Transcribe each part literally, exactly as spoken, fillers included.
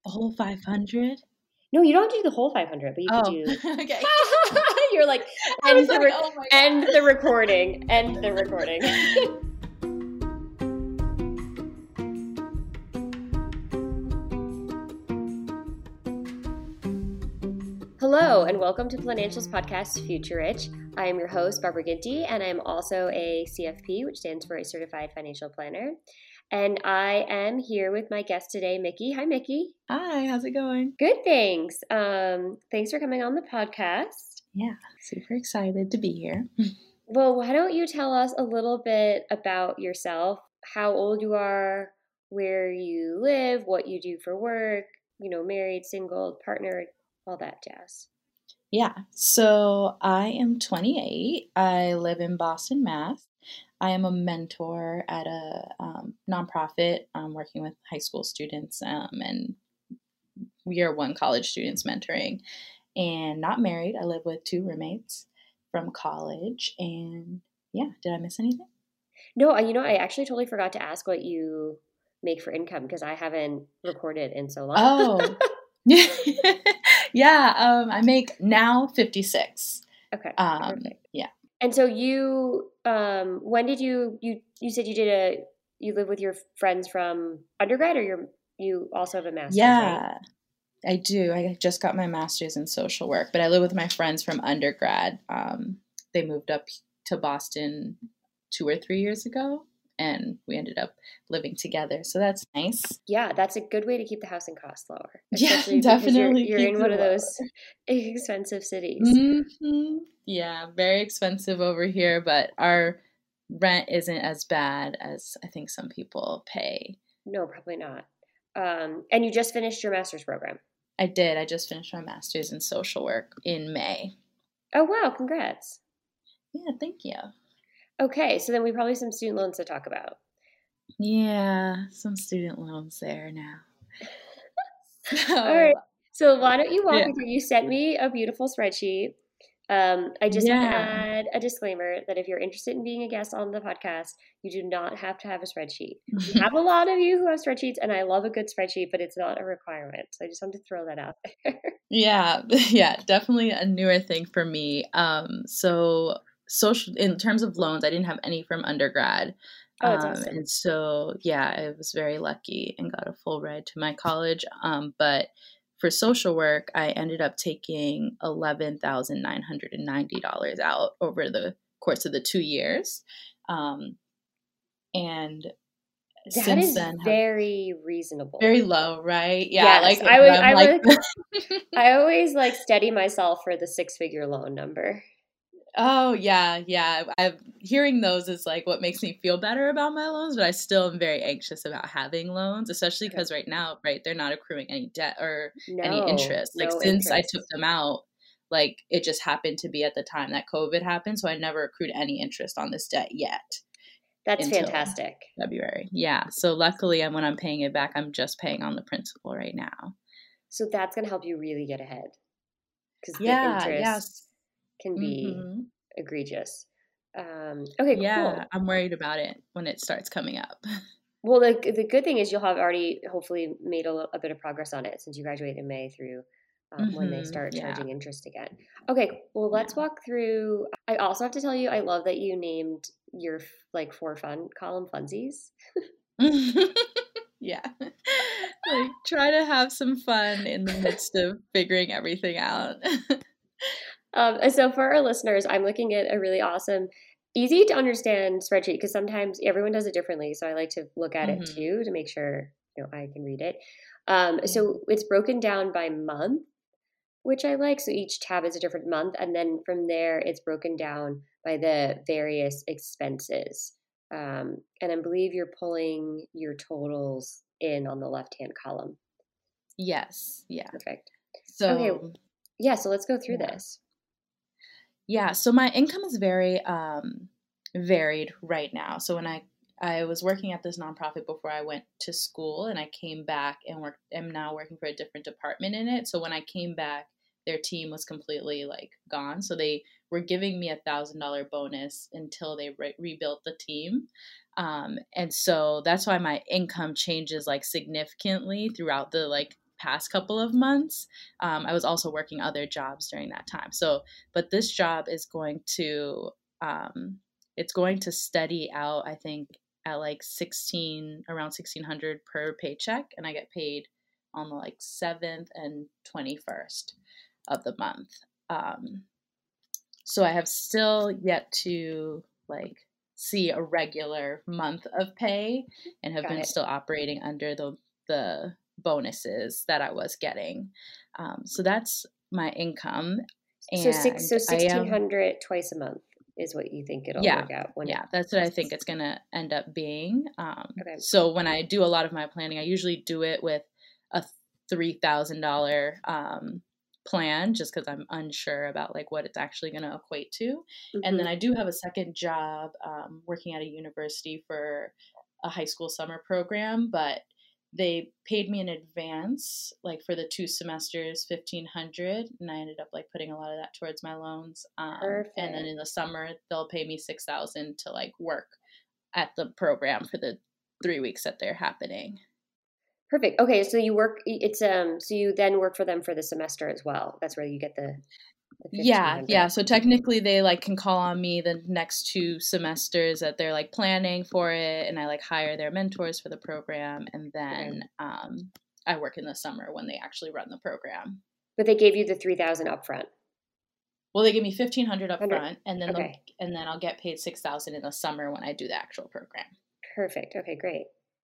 The whole five hundred? No, you don't do the whole five hundred, but you oh. could do. Okay. You're like, I was end, the, like, re- oh my end God. the recording. End the recording. Hello, and welcome to Financials Podcast Future Rich. I am your host, Barbara Ginty, and I'm also a C F P, which stands for a Certified Financial Planner. And I am here with my guest today, Mickey. Hi, Mickey. Hi, how's it going? Good, thanks. Um, thanks for coming on the podcast. Yeah, super excited to be here. Well, why don't you tell us a little bit about yourself, how old you are, where you live, what you do for work, you know, married, single, partnered, all that jazz. Yeah, so I am twenty-eight. I live in Boston, Mass. I am a mentor at a um, nonprofit um, working with high school students, um, and year one college students mentoring. And not married. I live with two roommates from college. And yeah, did I miss anything? No, you know, I actually totally forgot to ask what you make for income because I haven't recorded in so long. Oh, yeah. Um, I make now fifty-six. Okay, Um, perfect. yeah. And so you, um, when did you, you, you said you did a, you live with your friends from undergrad or you're, you also have a master's, Yeah, right? I do. I just got my master's in social work, but I live with my friends from undergrad. Um, they moved up to Boston two or three years ago, and we ended up living together. So that's nice. Yeah, that's a good way to keep the housing costs lower. Yeah, definitely. You're, you're in one of those expensive cities. Mm-hmm. Yeah, very expensive over here, but our rent isn't as bad as I think some people pay. No, probably not. Um, and you just finished your master's program. I did. I just finished my master's in social work in May. Oh, wow. Congrats. Yeah, thank you. Okay, so then we probably have some student loans to talk about. Yeah, some student loans there now. So, all right. So why don't you walk yeah. me through? You sent me a beautiful spreadsheet. Um, I just yeah. want to add a disclaimer that if you're interested in being a guest on the podcast, you do not have to have a spreadsheet. We have a lot of you who have spreadsheets, and I love a good spreadsheet, but it's not a requirement. So I just wanted to throw that out there. Yeah, yeah, definitely a newer thing for me. Um, so social in terms of loans, I didn't have any from undergrad. Oh, that's um, awesome. And so, yeah, I was very lucky and got a full ride to my college. Um, but for social work, I ended up taking eleven thousand nine hundred ninety dollars out over the course of the two years. Um, and that since is then, very reasonable. Very low, right? Yeah, yes, like I would. I like, would. I always like steady myself for the six-figure loan number. Oh, yeah, yeah. I'm hearing those is like what makes me feel better about my loans, but I still am very anxious about having loans, especially because right now, right, they're not accruing any debt or no, any interest. Like no since interest. I took them out, like it just happened to be at the time that COVID happened, so I never accrued any interest on this debt yet. That's fantastic. February. Yeah. So luckily, when I'm paying it back, I'm just paying on the principal right now. So that's going to help you really get ahead. Because yeah, the interest yes. can be mm-hmm. egregious. Um, okay, yeah, cool. I'm worried about it when it starts coming up. Well, the the good thing is you'll have already hopefully made a, a bit of progress on it since you graduated in May through um, mm-hmm. when they start yeah. charging interest again. Okay, well, let's yeah. walk through. I also have to tell you, I love that you named your like for fun column Funsies. yeah. Like try to have some fun in the midst of figuring everything out. um, so for our listeners, I'm looking at a really awesome, easy to understand spreadsheet because sometimes everyone does it differently. So I like to look at mm-hmm. it too to make sure you know I can read it. Um, mm-hmm. So it's broken down by month, which I like. So each tab is a different month. And then from there, it's broken down by the various expenses. Um, and I believe you're pulling your totals in on the left-hand column. Yes. Yeah. Perfect. So, okay. Yeah. So let's go through yeah. this. Yeah. So my income is very um, varied right now. So when I, I was working at this nonprofit before I went to school, and I came back and worked, am now working for a different department in it. So when I came back, their team was completely like gone. So they were giving me a thousand dollar bonus until they re- rebuilt the team. Um, and so that's why my income changes like significantly throughout the like past couple of months. Um, I was also working other jobs during that time. So, but this job is going to, um, it's going to steady out, I think, at like sixteen, around sixteen hundred per paycheck. And I get paid on the like seventh and twenty-first of the month. Um, so I have still yet to like see a regular month of pay and have Got been it. still operating under the the bonuses that I was getting. Um, so that's my income. So six, so And I am, sixteen hundred twice a month is what you think it'll yeah, work out when it yeah, that's what I think passes. it's going to end up being. Um, Okay. so when I do a lot of my planning, I usually do it with a three thousand dollars um, plan just because I'm unsure about like what it's actually going to equate to. And then Mm-hmm. I do have a second job um, working at a university for a high school summer program, but they paid me in advance, like for the two semesters, fifteen hundred, and I ended up like putting a lot of that towards my loans. Um, and then Perfect. in the summer, they'll pay me six thousand to like work at the program for the three weeks that they're happening. Perfect. Okay, so you work. It's um. So you then work for them for the semester as well. That's where you get the the fifteen Yeah, hundred. yeah. So technically, they like can call on me the next two semesters that they're like planning for it, and I like hire their mentors for the program, and Okay. then um, I work in the summer when they actually run the program. But they gave you the three thousand upfront. Well, they give me fifteen hundred up Hundred. front, and then they'll Okay. and then I'll get paid six thousand in the summer when I do the actual program. Perfect. Okay. Great.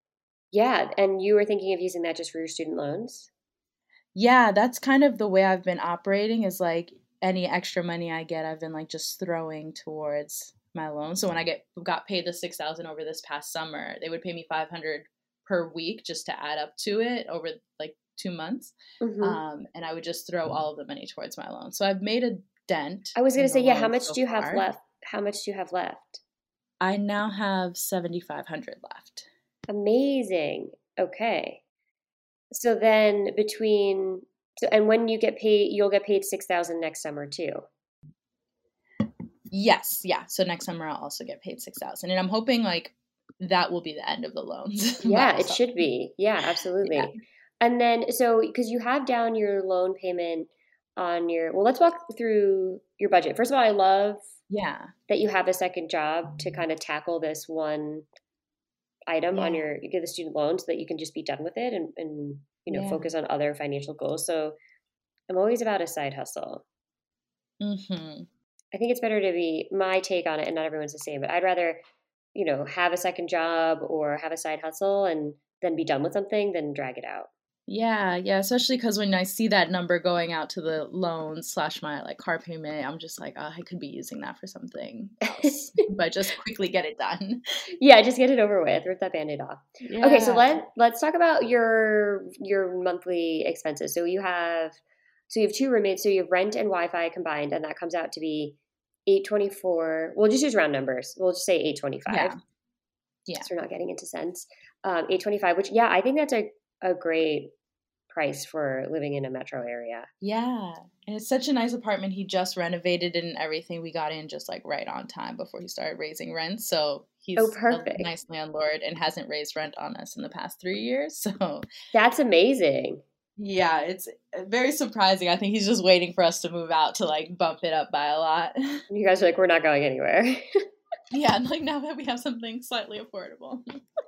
Yeah, and you were thinking of using that just for your student loans. Yeah, that's kind of the way I've been operating is like any extra money I get, I've been like just throwing towards my loan. So when I get got paid the six thousand over this past summer, they would pay me five hundred per week just to add up to it over like two months. Mm-hmm. Um, and I would just throw all of the money towards my loan. So I've made a dent I was gonna in the say, yeah. How loan much so do you have far. left? How much do you have left? I now have seventy-five hundred left. Amazing. Okay. So then between so and when you get paid, you'll get paid six thousand next summer too. Yes, yeah. So next summer I'll also get paid six thousand, and I'm hoping like that will be the end of the loans by Yeah, the it summer. should be. Yeah, Yeah, absolutely. And then so because you have down your loan payment on your well, let's walk through your budget. First of all, I love yeah, that you have a second job to kind of tackle this one item on yeah, your you get the student loan so that you can just be done with it and, and you know yeah. focus on other financial goals. So I'm always about a side hustle. Mm-hmm. I think it's better to be my take on it, and not everyone's the same, but I'd rather, you know, have a second job or have a side hustle and then be done with something than drag it out. Yeah, yeah. Especially because when I see that number going out to the loan slash my like car payment, I'm just like, oh, I could be using that for something else, but just quickly get it done. Yeah, just get it over with. Rip that band-aid off. Okay, so Yeah, let let's talk about your your monthly expenses. So you have so you have two roommates, so you have rent and Wi-Fi combined, and that comes out to be eight twenty-four. We'll just use round numbers. We'll just say eight twenty-five. yeah, yeah. So we're not getting into cents. Um, eight twenty-five, which yeah, I think that's a, a great price for living in a metro area. Yeah. And it's such a nice apartment. He just renovated it and everything. We got in just like right on time before he started raising rent. So Oh, he's a perfect. nice landlord and hasn't raised rent on us in the past three years. So That's amazing. yeah, it's very surprising. I think he's just waiting for us to move out to like bump it up by a lot. You guys are like, we're not going anywhere. Yeah, and like now that we have something slightly affordable.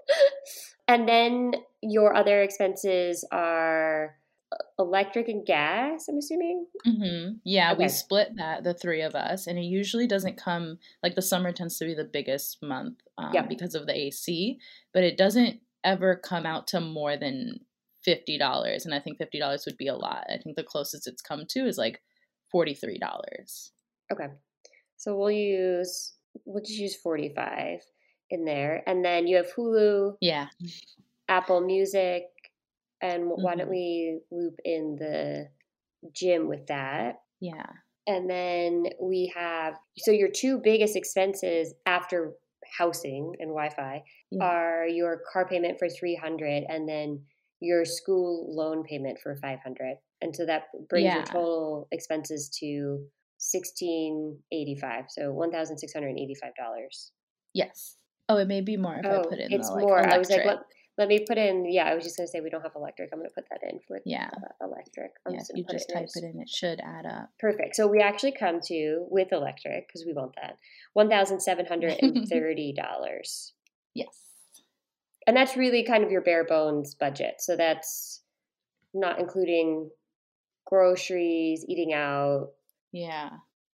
And then your other expenses are electric and gas, I'm assuming? hmm Yeah, we Okay. split that, the three of us, and it usually doesn't come like the summer tends to be the biggest month um, Yep. because of the A C, but it doesn't ever come out to more than fifty dollars, and I think fifty dollars would be a lot. I think the closest it's come to is like forty-three dollars. Okay. So we'll use, we'll just use forty-five in there. And then you have Hulu, Yeah. Apple Music, and why don't hmm we loop in the gym with that? Yeah. And then we have, so your two biggest expenses after housing and Wi-Fi Yeah. are your car payment for three hundred and then your school loan payment for five hundred. And so that brings your Yeah. total expenses to sixteen eighty-five. So one thousand six hundred eighty-five dollars. Yes. Oh, it may be more if I put Oh, in the it's like more. I was like, electric. what? Let me put in, yeah, I was just going to say we don't have electric. I'm going to put that in with Yeah. uh, electric. I'm Yeah, just if going you to put just it type in. it in, it should add up. Perfect. So we actually come to, with electric, because we want that, one thousand seven hundred thirty dollars. Yes. And that's really kind of your bare bones budget. So that's not including groceries, eating out, Yeah.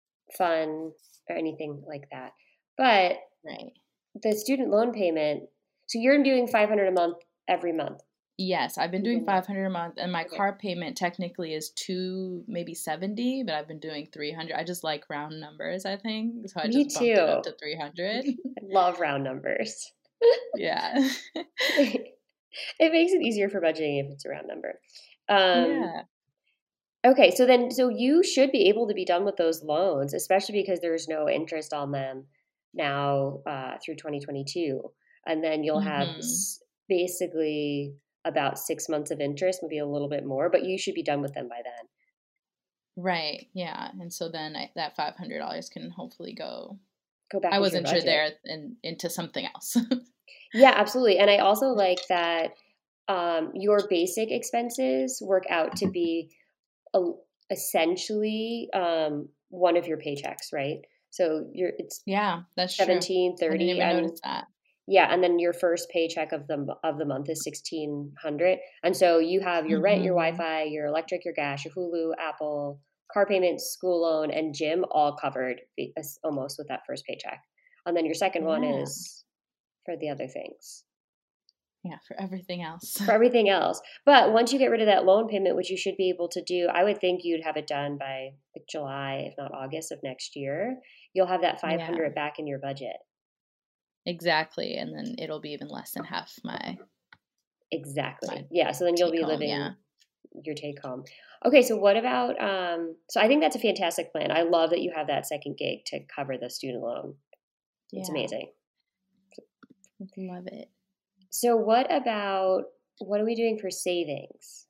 fun, or anything like that. But Right. the student loan payment, so you're doing five hundred a month every month. Yes, I've been doing five hundred a month, and my Okay. car payment technically is two, maybe seventy, but I've been doing three hundred. I just like round numbers, I think, so I Me just bumped it up too. to three hundred. I love round numbers. Yeah. It makes it easier for budgeting if it's a round number. Um, Yeah. okay, so then, so you should be able to be done with those loans, especially because there's no interest on them now uh, through twenty twenty-two. And then you'll have Mhm. s- basically about six months of interest, maybe a little bit more, but you should be done with them by then. Right. Yeah. And so then I, that five hundred dollars can hopefully go. Go back I into your wasn't sure budget. there and into something else. Yeah, absolutely. And I also like that um, your basic expenses work out to be a, essentially um, one of your paychecks, right? So you're it's Yeah, that's true. seventeen I didn't thirty, even and notice that. yeah, and then your first paycheck of the of the month is sixteen hundred, and so you have your rent, your Mhm. Wi-Fi, your electric, your gas, your Hulu, Apple, car payments, school loan, and gym all covered be- as- almost with that first paycheck, and then your second one Yeah. is for the other things. Yeah, for everything else. For everything else. But once you get rid of that loan payment, which you should be able to do, I would think you'd have it done by like July, if not August of next year. You'll have that Yeah, five hundred back in your budget. exactly. And then it'll be even less than half my Exactly. my Yeah. So then you'll take be home. living Yeah. your take home. Okay. So what about, um, so I think that's a fantastic plan. I love that you have that second gig to cover the student loan. It's Yeah. amazing. Love it. So what about, what are we doing for savings?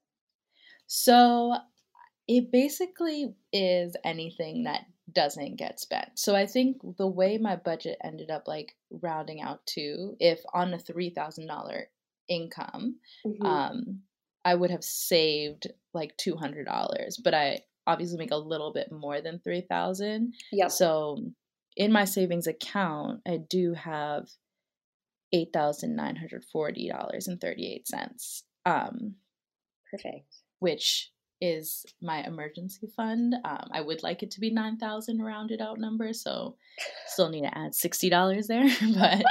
So it basically is anything that doesn't get spent. So I think the way my budget ended up like rounding out to, if on a three thousand dollars income, Mm-hmm. um, I would have saved like two hundred dollars, but I obviously make a little bit more than three thousand dollars. Yep. So in my savings account, I do have eight thousand nine hundred forty dollars and thirty-eight cents. Um, Perfect. which is my emergency fund. Um, I would like it to be nine thousand rounded out number, so still need to add sixty dollars there, but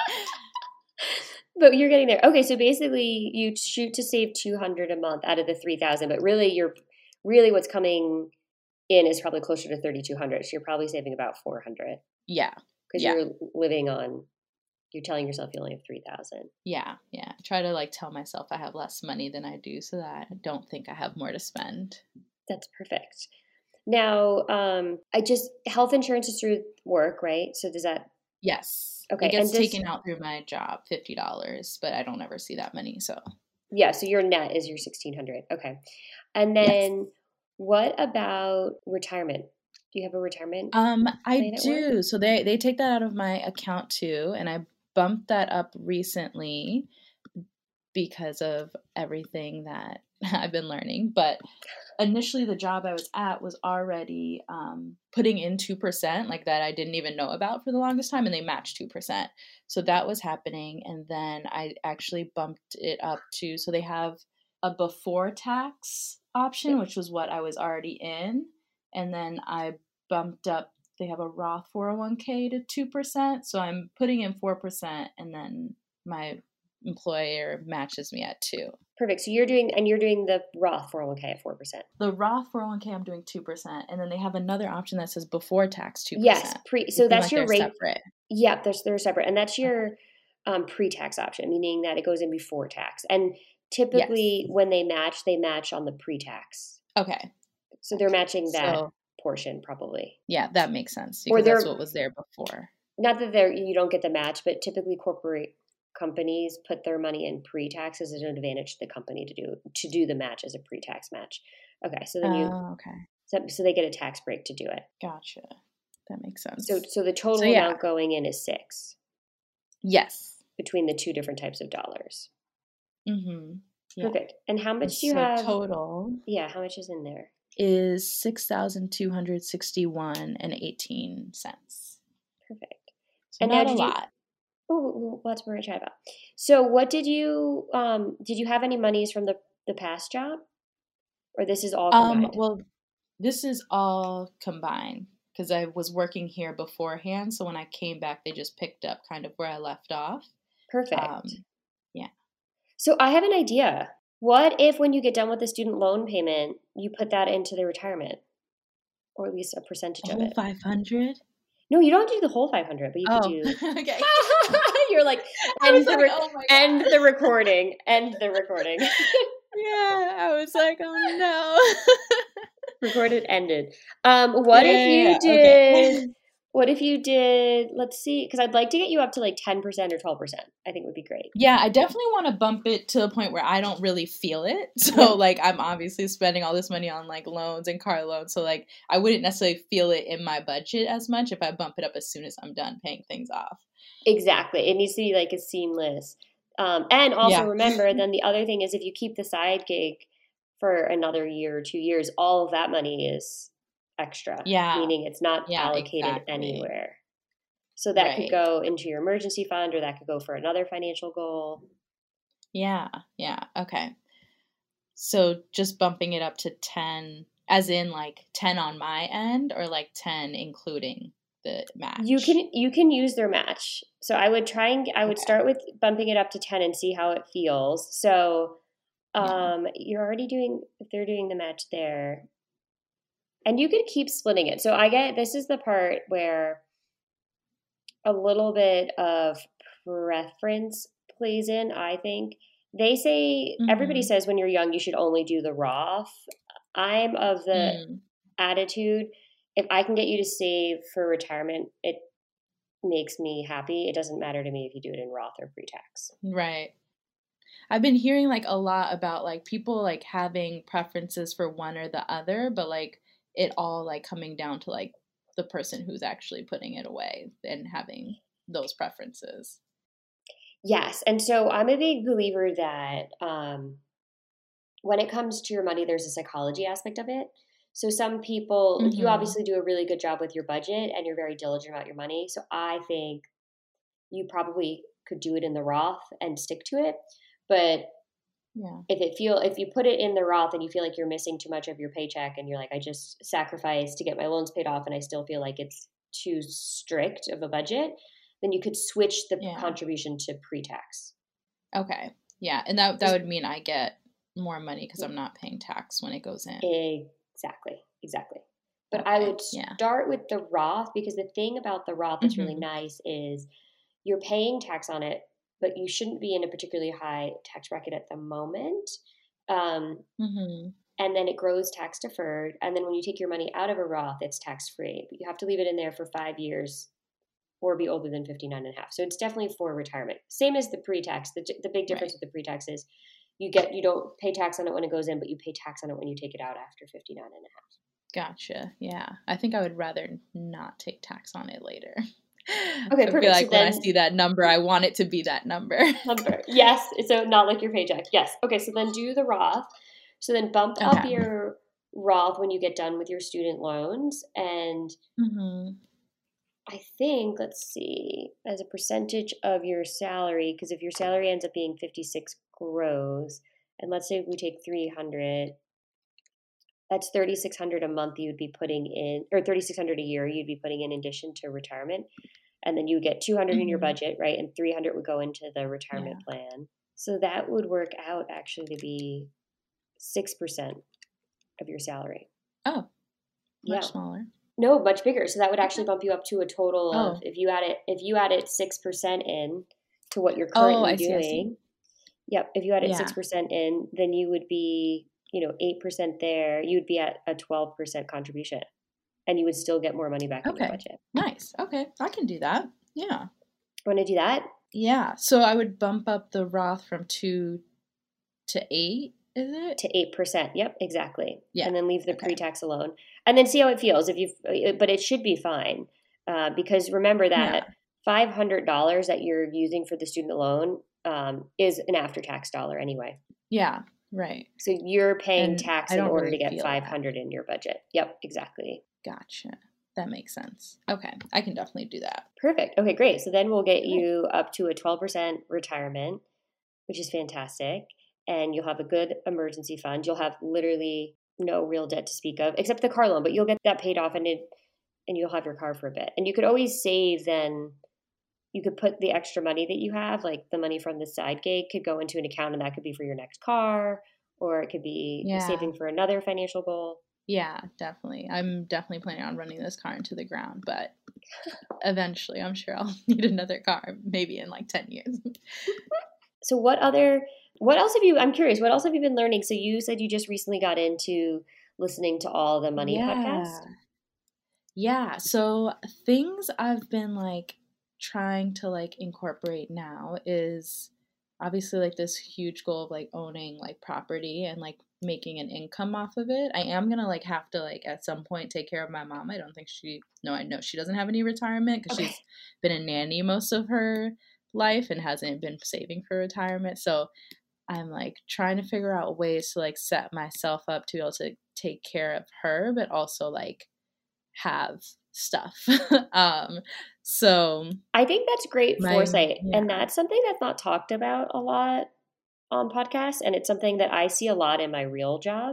But you're getting there. Okay, so basically you shoot to save two hundred a month out of the three thousand, but really you're really what's coming in is probably closer to thirty-two hundred. So you're probably saving about four hundred yeah, because yeah, you're living on you're telling yourself you only have three thousand. yeah, yeah. I try to like tell myself I have less money than I do so that I don't think I have more to spend. That's perfect. Now, um, I just health insurance is through work, right? So does that Yes. okay? It gets and does, taken out through my job, fifty dollars, but I don't ever see that many, so. yeah, so your net is your sixteen hundred. Okay. And Yes. then what about retirement? Do you have a retirement? Um, I plan at work? do. So they they take that out of my account too, and I bumped that up recently because of everything that I've been learning. But initially, the job I was at was already um, putting in two percent, like that I didn't even know about for the longest time, and they matched two percent. So that was happening. And then I actually bumped it up to, so they have a before tax option, which was what I was already in. And then I bumped up, they have a Roth four oh one k to two percent. So I'm putting in four percent, and then my employer matches me at two. Perfect. So you're doing, and you're doing the Roth four oh one k at four percent. The Roth four oh one k I'm doing two percent, and then they have another option that says before tax two percent. Yes, pre. So that's like your they're rate. separate. Yeah, they're they're separate, and that's your um, pre-tax option, meaning that it goes in before tax. And typically, Yes. when they match, they match on the pre-tax. Okay. So they're matching that So portion probably. yeah, that makes sense Or because they're that's what was there before. not that they're you don't get the match, but typically corporate companies put their money in pre-tax as an advantage to the company to do to do the match as a pre-tax match. Okay, so then you Oh, okay. so, so they get a tax break to do it. Gotcha. That makes sense. So so the total So, yeah. amount going in is six Yes. between the two different types of dollars. Mm-hmm. Yeah. Perfect. And how much And do you so have? total Yeah, how much is in there? is six thousand two hundred sixty-one and eighteen cents. Perfect. So And now not a did you? lot. Oh, that's what we're gonna chat about. So, what did you? Um, did you have any monies from the the past job, or this is all Um, combined? well, this is all combined because I was working here beforehand. So when I came back, they just picked up kind of where I left off. Perfect. Um, yeah. So I have an idea. What if when you get done with the student loan payment, you put that into the retirement, or at least a percentage The of whole it? five hundred? No, you don't do the whole five hundred, but you could Oh, do. okay. You're like, I was end the like, rec- oh my end God. the recording, end the recording. Yeah, I was like, oh no. Recorded, ended. Um, what Yeah, if yeah, you yeah. did? Okay. What if you did? Let's see, because I'd like to get you up to like ten percent or twelve percent. I think would be great. Yeah, I definitely want to bump it to the point where I don't really feel it. So Yeah. like I'm obviously spending all this money on like loans and car loans. So like I wouldn't necessarily feel it in my budget as much if I bump it up as soon as I'm done paying things off. Exactly. It needs to be like a seamless. Um, and also Yeah. remember, then the other thing is if you keep the side gig for another year or two years, all of that money is extra. Yeah. Meaning it's not Yeah, allocated exactly. anywhere. So that could Right. go into your emergency fund, or that could go for another financial goal. Yeah. Yeah. Okay. So just bumping it up to ten, as in like ten on my end, or like ten including the match? You can you can use their match. So I would try and I would Okay. start with bumping it up to ten and see how it feels. So Yeah. um, you're already doing if they're doing the match there, and you could keep splitting it. So I get this is the part where a little bit of preference plays in. I think they say everybody Mm-hmm. says when you're young you should only do the Roth. I'm of the Mm. attitude if I can get you to save for retirement, it makes me happy. It doesn't matter to me if you do it in Roth or pre-tax. Right. I've been hearing like a lot about like people like having preferences for one or the other, but like it all like coming down to like the person who's actually putting it away and having those preferences. Yes. And so I'm a big believer that um, when it comes to your money, there's a psychology aspect of it. So some people, like you Mm-hmm. obviously do a really good job with your budget and you're very diligent about your money. So I think you probably could do it in the Roth and stick to it. But Yeah. if it feel if you put it in the Roth and you feel like you're missing too much of your paycheck and you're like, I just sacrificed to get my loans paid off and I still feel like it's too strict of a budget, then you could switch the Yeah. contribution to pre-tax. Okay. Yeah. And that that would mean I get more money because I'm not paying tax when it goes in. Exactly. Exactly. But Okay. I would Yeah. start with the Roth because the thing about the Roth that's really Mm-hmm. nice is you're paying tax on it, but you shouldn't be in a particularly high tax bracket at the moment. Um, Mm-hmm. and then it grows tax deferred. And then when you take your money out of a Roth, it's tax free. But you have to leave it in there for five years or be older than fifty-nine and a half. So it's definitely for retirement. Same as the pre-tax. The, the big difference Right. with the pre-tax is you get you don't pay tax on it when it goes in, but you pay tax on it when you take it out after fifty-nine and a half. Gotcha. Yeah. I think I would rather not take tax on it later. Okay, I perfect. feel like So when I then- see that number, I want it to be that number. Number. Yes. So not like your paycheck. Yes. Okay. So then do the Roth. So then bump up Okay. your Roth when you get done with your student loans. And Mm-hmm. I think, let's see, as a percentage of your salary, because if your salary ends up being fifty-six gross, and let's say we take three hundred, that's thirty-six hundred a month you'd be putting in, or thirty-six hundred a year you'd be putting in addition to retirement. And then you get two hundred in your Mm-hmm. budget, right? And three hundred would go into the retirement Yeah. plan. So that would work out actually to be six percent of your salary. Oh, much Yeah. smaller. No, much bigger. So that would actually Okay. bump you up to a total of, Oh. if you add it, if you added six percent in to what you're Oh, currently I see, I see. doing. Yep. If you added Yeah. six percent in, then you would be, you know, eight percent there. You would be at a twelve percent contribution and you would still get more money back in your Okay. budget. Nice. Okay. I can do that. Yeah. Want to do that? Yeah. So I would bump up the Roth from two to eight, is it? To eight percent. Yep, exactly. Yeah. And then leave the Okay. pre-tax alone. And then see how it feels. If you, but it should be fine. Uh, because remember that Yeah. five hundred dollars that you're using for the student loan um, is an after-tax dollar anyway. Yeah, right. So you're paying And tax I in don't order really to get feel five that. hundred in your budget. Yep, exactly. Gotcha. That makes sense. Okay, I can definitely do that. Perfect. Okay, great. So then we'll get Great. you up to a twelve percent retirement, which is fantastic. And you'll have a good emergency fund. You'll have literally no real debt to speak of, except the car loan, but you'll get that paid off and it, and you'll have your car for a bit. And you could always save then. You could put the extra money that you have, like the money from the side gig, could go into an account, and that could be for your next car, or it could be Yeah. saving for another financial goal. Yeah, definitely. I'm definitely planning on running this car into the ground, but eventually I'm sure I'll need another car, maybe in like ten years. So what other, what else have you, I'm curious, what else have you been learning? So you said you just recently got into listening to all the money Yeah. podcasts. Yeah. So things I've been like trying to like incorporate now is obviously like this huge goal of like owning like property and like making an income off of it. I am gonna like have to like at some point take care of my mom. I don't think she no, I know she doesn't have any retirement because Okay. she's been a nanny most of her life and hasn't been saving for retirement. So I'm like trying to figure out ways to like set myself up to be able to take care of her, but also like have stuff. um so I think that's great my foresight. yeah. And that's something that's not talked about a lot on podcasts. And it's something that I see a lot in my real job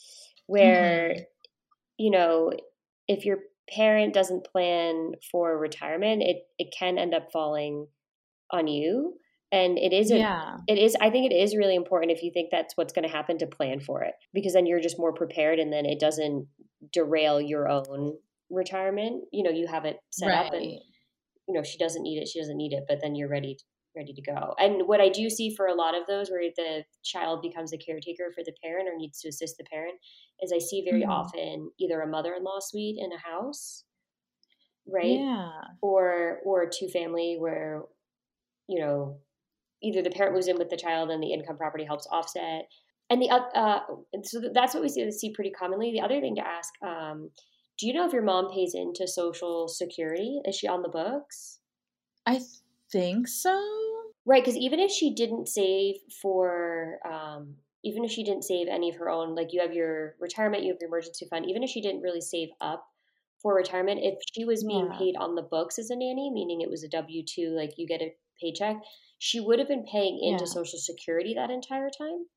where, Mhm. you know, if your parent doesn't plan for retirement, it, it can end up falling on you. And it isn't, Yeah. it is, I think it is really important if you think that's what's going to happen to plan for it, because then you're just more prepared and then it doesn't derail your own retirement. You know, you have it set up and, Right. you know, she doesn't need it, she doesn't need it, but then you're ready, ready to go. And what I do see for a lot of those where the child becomes a caretaker for the parent or needs to assist the parent is I see very Mhm. often either a mother-in-law suite in a house, right? Yeah. Or, or a two family where, you know, either the parent moves in with the child and the income property helps offset. And the uh, and so that's what we see, see pretty commonly. The other thing to ask, um, do you know if your mom pays into Social Security? Is she on the books? I think so. Right, because even if she didn't save for, um, even if she didn't save any of her own, like you have your retirement, you have your emergency fund, even if she didn't really save up for retirement, if she was being Yeah. paid on the books as a nanny, meaning it was a W two, like you get a paycheck, she would have been paying into Yeah. Social Security that entire time.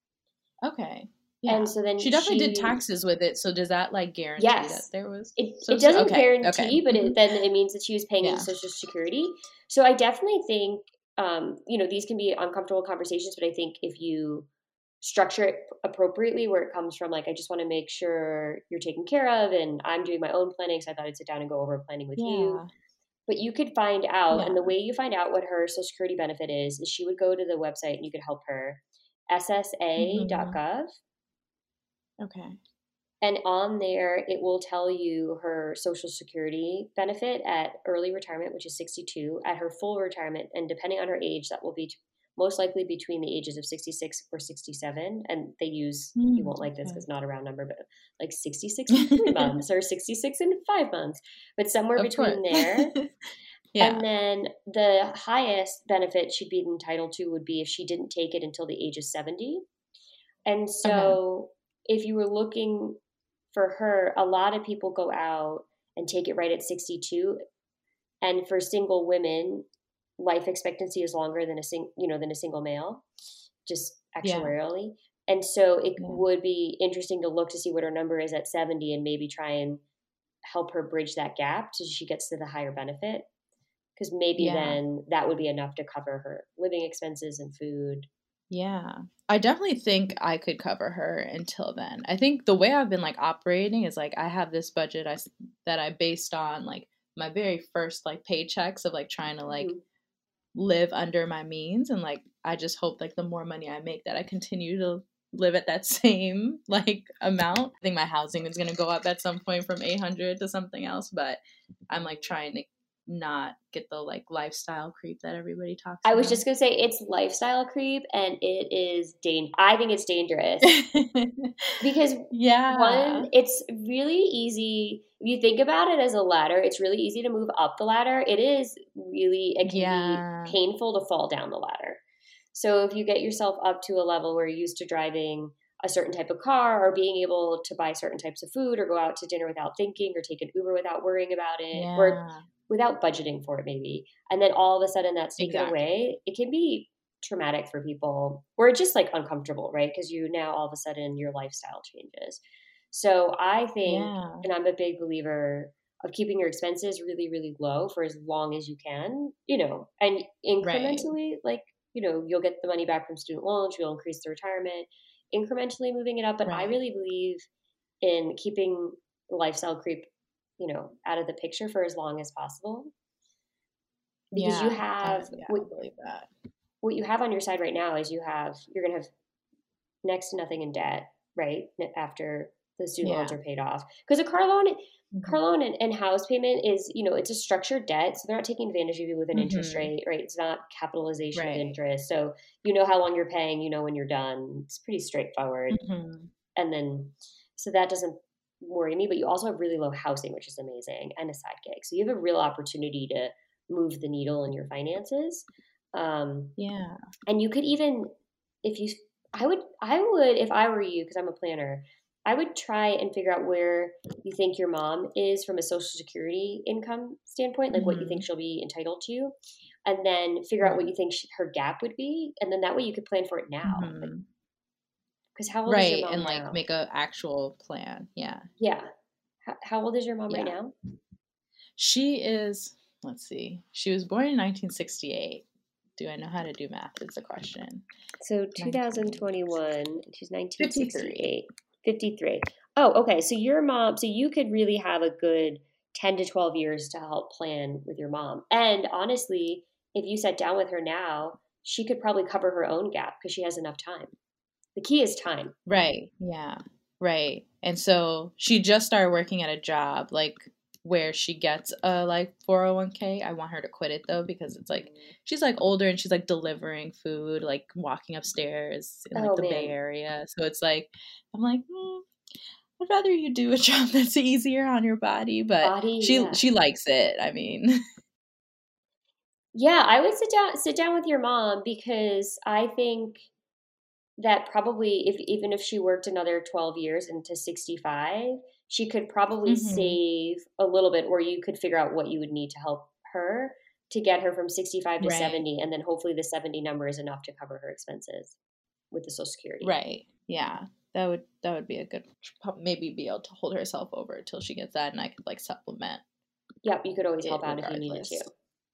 Okay. Yeah. And so then She definitely did she, taxes with it. So does that like guarantee that yes, there was it, so it doesn't okay. Okay. guarantee, but Mhm. it, then it means that she was paying into Yeah. Social Security. So I definitely think, um, you know, these can be uncomfortable conversations, but I think if you structure it appropriately where it comes from, like, I just want to make sure you're taken care of and I'm doing my own planning. So I thought I'd sit down and go over planning with you. Yeah. But you could find out, and Yeah. the way you find out what her Social Security benefit is, is she would go to the website and you could help her, S S A dot Mhm. gov. Okay. And on there, it will tell you her Social Security benefit at early retirement, which is sixty-two, at her full retirement. And depending on her age, that will be t- most likely between the ages of sixty-six or sixty-seven. And they use, you Mm, won't like this okay. because not a round number, but like sixty-six and three months or sixty-six and five months, but somewhere Of course. between there. Yeah. And then the highest benefit she'd be entitled to would be if she didn't take it until the age of seventy. And Okay. so if you were looking for her, a lot of people go out and take it right at sixty-two. And for single women, life expectancy is longer than a sing, you know, than a single male, just Yeah. actuarially. And so it Yeah. would be interesting to look to see what her number is at seventy and maybe try and help her bridge that gap so she gets to the higher benefit. Because maybe Yeah. then that would be enough to cover her living expenses and food. Yeah. I definitely think I could cover her until then. I think the way I've been like operating is like I have this budget I s- that I based on like my very first like paychecks of like trying to like Mm-hmm. live under my means, and like I just hope like the more money I make that I continue to live at that same like amount. I think my housing is going to go up at some point from eight hundred to something else, but I'm like trying to not get the like lifestyle creep that everybody talks I was about. just going to say it's lifestyle creep and it is dang- I think it's dangerous because Yeah. one, it's really easy. If you think about it as a ladder, it's really easy to move up the ladder. It is really, it can Yeah. be painful to fall down the ladder. So if you get yourself up to a level where you're used to driving a certain type of car or being able to buy certain types of food or go out to dinner without thinking or take an Uber without worrying about it or Yeah, without budgeting for it maybe, and then all of a sudden that's taken exactly. away, it can be traumatic for people or just like uncomfortable, right? Because you now all of a sudden your lifestyle changes. So I think, Yeah, and I'm a big believer of keeping your expenses really, really low for as long as you can, you know, and right. incrementally, like, you know, you'll get the money back from student loans, you'll increase the retirement, incrementally moving it up. But I Right. really believe in keeping lifestyle creep, you know, out of the picture for as long as possible because you Yeah. I have yeah, what I believe that. what you have on your side right now is you have you're going to have next to nothing in debt, right? After the student loans Yeah. are paid off. Because a car loan, car Mhm. loan and, and house payment is, you know, it's a structured debt. So they're not taking advantage of you with an interest Mhm. rate, right? It's not capitalization of Right. interest. So you know how long you're paying, you know when you're done. It's pretty straightforward. Mhm. And then, so that doesn't worry me. But you also have really low housing, which is amazing, and a side gig. So you have a real opportunity to move the needle in your finances. Um, Yeah. and you could even, if you, I would, I would, if I were you, because I'm a planner, I would try and figure out where you think your mom is from a social security income standpoint, like what you think Mhm. she'll be entitled to, and then figure out what Right. you think she, her gap would be, and then that way you could plan for it now. Like, Mhm. because how old is your Right, mom and, like, now? make a actual plan. Yeah. Yeah, how, how old is your mom right Yeah. now? She is let's see. She was born in nineteen sixty-eight. Do I know how to do math is the question. So nineteen two thousand twenty-one, she's fifty-three. nineteen sixty-eight, fifty-three. Oh, okay. So your mom, so you could really have a good ten to twelve years to help plan with your mom. And honestly, if you sat down with her now, she could probably cover her own gap because she has enough time. The key is time. Right. Yeah. Right. And so she just started working at a job like where she gets a like four oh one k. I want her to quit it though because it's like she's like older and she's like delivering food, like walking upstairs in like Oh the Bay man, Area. So it's like I'm like, hmm, I'd rather you do a job that's easier on your body, but body, she yeah. she likes it. I mean, Yeah, I would sit down sit down with your mom because I think that probably if even if she worked another twelve years into sixty-five, she could probably hmm save a little bit or you could figure out what you would need to help her to get her from sixty-five to right. seventy and then hopefully the seventy number is enough to cover her expenses with the social security. Right. Yeah. That would that would be a good maybe be able to hold herself over until she gets that and I could like supplement Yep, you could always it help out if you needed to. regardless.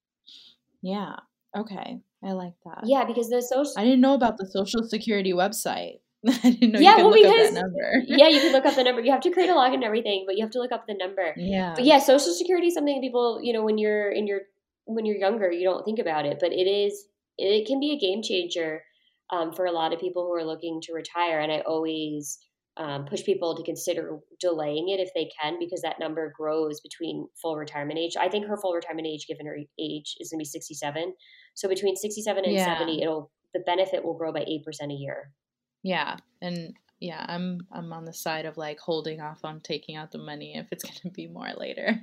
Yeah. Okay. I like that. Yeah, because the social I didn't know about the Social Security website. I didn't know you Yeah, could well, look up that because number. yeah, you can look up the number. You have to create a login and everything, but you have to look up the number. But Yeah. yeah, Social Security is something people, you know, when you're in your when you're younger, you don't think about it, but it is it can be a game changer um, for a lot of people who are looking to retire. And I always um, push people to consider delaying it if they can, because that number grows between full retirement age. I think her full retirement age, given her age, is going to be sixty-seven. So between sixty-seven and Yeah. seventy, it'll the benefit will grow by eight percent a year. Yeah. And yeah, I'm I'm on the side of like holding off on taking out the money if it's going to be more later.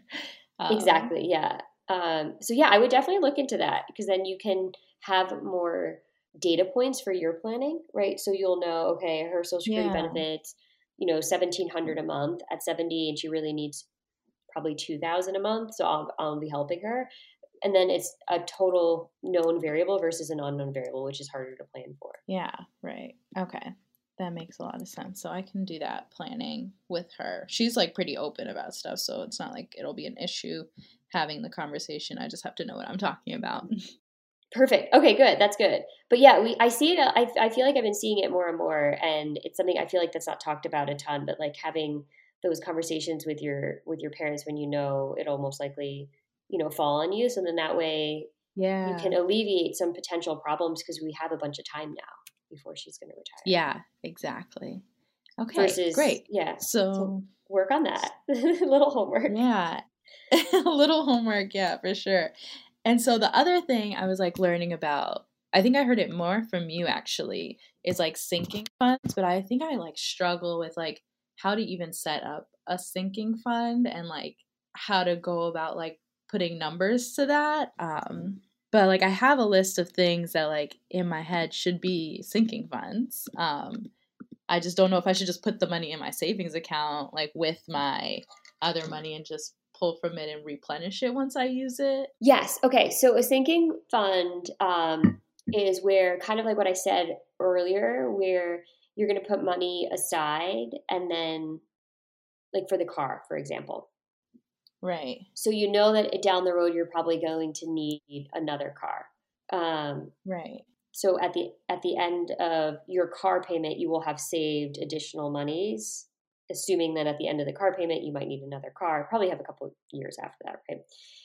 Um Exactly, yeah. Um, so yeah, I would definitely look into that because then you can have more data points for your planning, right? So you'll know, okay, her social security yeah. benefits, you know, seventeen hundred a month at seventy and she really needs probably two thousand a month, so I'll I'll be helping her. And then it's a total known variable versus an unknown variable, which is harder to plan for. Yeah, right. Okay. That makes a lot of sense. So I can do that planning with her. She's like pretty open about stuff, so it's not like it'll be an issue having the conversation. I just have to know what I'm talking about. Perfect. Okay, good. That's good. But yeah, we I see it. I I feel like I've been seeing it more and more, and it's something I feel like that's not talked about a ton. But like having those conversations with your with your parents when you know it'll most likely you know fall on you, so then that way you can Yeah. alleviate some potential problems because we have a bunch of time now before she's going to retire. Yeah, exactly. Okay, Versus, great. yeah, so So, work on that. Little homework. yeah, a little homework, yeah, for sure. And so the other thing I was like learning about, I think I heard it more from you actually, is like sinking funds, but I think I like struggle with like how to even set up a sinking fund and like how to go about like putting numbers to that. Um, but like I have a list of things that like in my head should be sinking funds. Um, I just don't know if I should just put the money in my savings account like with my other money and just pull from it and replenish it once I use it. Yes. Okay. So a sinking fund um, is where kind of like what I said earlier, where you're going to put money aside and then like for the car, for example. Right. So you know that down the road you're probably going to need another car. Um, right. So at the at the end of your car payment, you will have saved additional monies, assuming that at the end of the car payment you might need another car. Probably have a couple of years after that, right?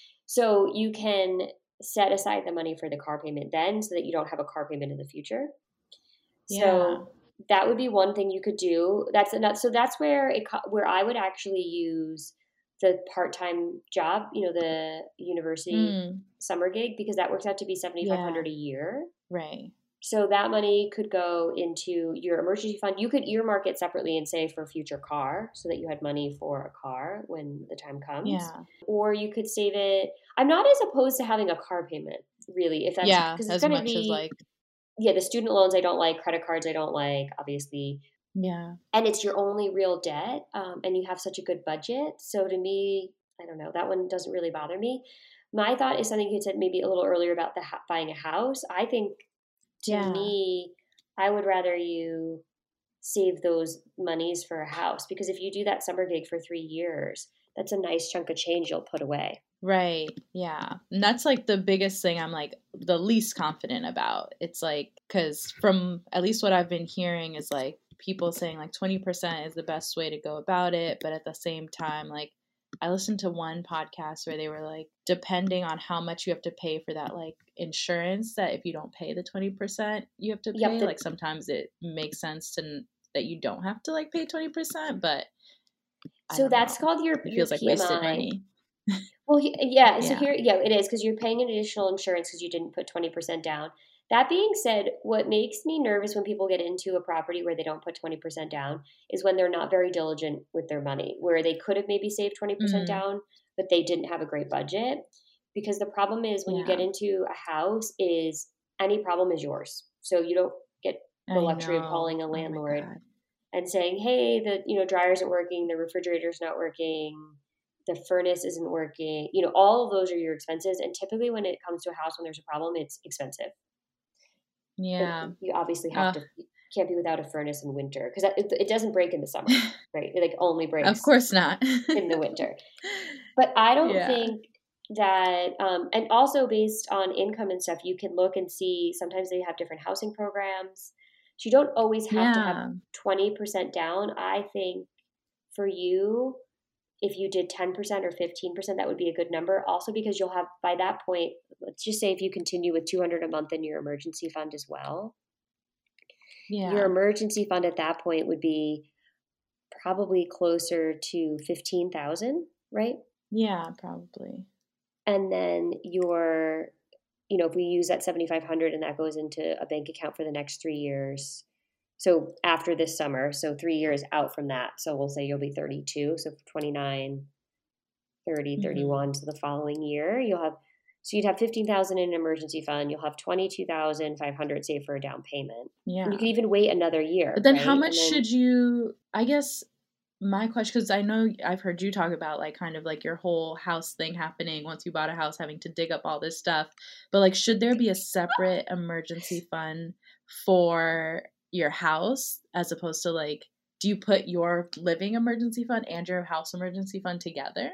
So you can set aside the money for the car payment then, so that you don't have a car payment in the future. Yeah. So that would be one thing you could do. That's enough. So that's where it where I would actually use the part-time job, you know, the university mm. summer gig, because that works out to be seventy-five hundred dollars yeah. a year. Right. So that money could go into your emergency fund. You could earmark it separately and say for future car, so that you had money for a car when the time comes. Yeah. Or you could save it. I'm not as opposed to having a car payment, really, if that's yeah, because it's going to be as like yeah, the student loans I don't like, credit cards I don't like, obviously. Yeah. And it's your only real debt, um, and you have such a good budget. So to me, I don't know, that one doesn't really bother me. My thought is something you said maybe a little earlier about the ha- buying a house. I think to yeah. me, I would rather you save those monies for a house, because if you do that summer gig for three years, that's a nice chunk of change you'll put away. Right. Yeah. And that's like the biggest thing I'm like the least confident about. It's like, because from at least what I've been hearing is like people saying like twenty percent is the best way to go about it. But at the same time, like I listened to one podcast where they were like, depending on how much you have to pay for that like insurance, that if you don't pay the twenty percent you have to pay, Yep, the- like sometimes it makes sense to that you don't have to like pay twenty percent. But I so that's know. called your, it your feels like P M I. wasted money. Well, yeah. So Yeah. here, yeah, it is, because you're paying an additional insurance because you didn't put twenty percent down. That being said, what makes me nervous when people get into a property where they don't put twenty percent down is when they're not very diligent with their money, where they could have maybe saved twenty percent Mm. down, but they didn't have a great budget. Because the problem is when you Yeah. get into a house is any problem is yours. So you don't get the I luxury of know. calling a Oh my landlord God. and saying, hey, the you know dryer isn't working, the refrigerator's not working, the furnace isn't working. You know, all of those are your expenses. And typically when it comes to a house, when there's a problem, it's expensive. Yeah. And you obviously have Uh, to, you can't be without a furnace in winter, because it, it doesn't break in the summer, right? It like only breaks of course not. in the winter. But I don't Yeah. think that, um, and also based on income and stuff, you can look and see, sometimes they have different housing programs. So you don't always have to have Yeah. twenty percent down. I think for you, if you did ten percent or fifteen percent, that would be a good number. Also, because you'll have, by that point, let's just say if you continue with two hundred a month in your emergency fund as well, Yeah. your emergency fund at that point would be probably closer to fifteen thousand, right? Yeah, probably. And then your, you know, if we use that seventy-five hundred and that goes into a bank account for the next three years. So after this summer, so three years out from that. So we'll say you'll be thirty-two. So twenty-nine, thirty, Mhm. thirty-one. So the following year you'll have, so you'd have fifteen thousand in an emergency fund. You'll have twenty-two thousand five hundred saved for a down payment. Yeah. And you could even wait another year. But then right? how much then, should you, I guess my question, because I know I've heard you talk about like kind of like your whole house thing happening once you bought a house, having to dig up all this stuff. But like, should there be a separate emergency fund for your house as opposed to like, do you put your living emergency fund and your house emergency fund together?